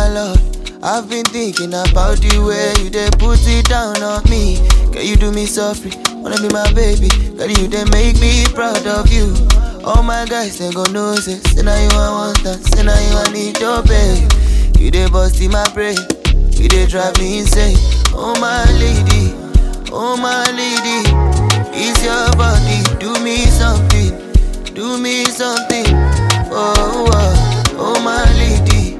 my lord, I've been thinking about the way you dey put it down on me. Can you do me softly? Wanna be my baby? Girl, you dey make me proud of you. All my guys they go know say now you I want that, say now you I need your babe. You dey bust in my brain, you dey drive me insane. Oh my lady, it's your body. Do me something, do me something. Oh, oh, oh my lady,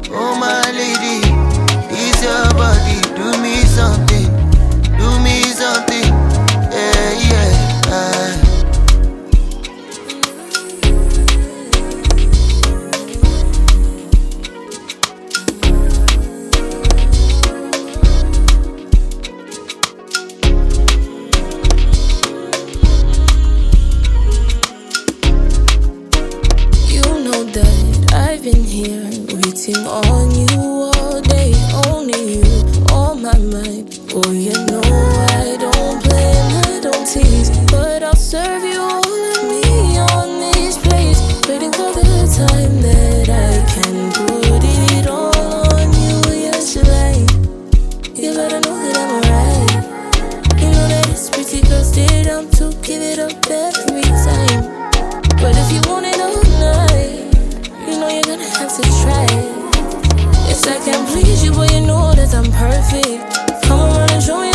it's your body. Do me something, do me something. Yeah, yeah. I've been here waiting on you all day, only you on my mind. Oh, you know I don't play and I don't tease, but I'll serve you all of me on this plate, waiting for the time that I can put it all on you. Yes, right. You better know that I'm alright. You know that it's pretty girls did I'm to give it up every time, but if you want it all night, you know you're gonna have to try it. Yes, I can please you, but you know that I'm perfect. Come around and show me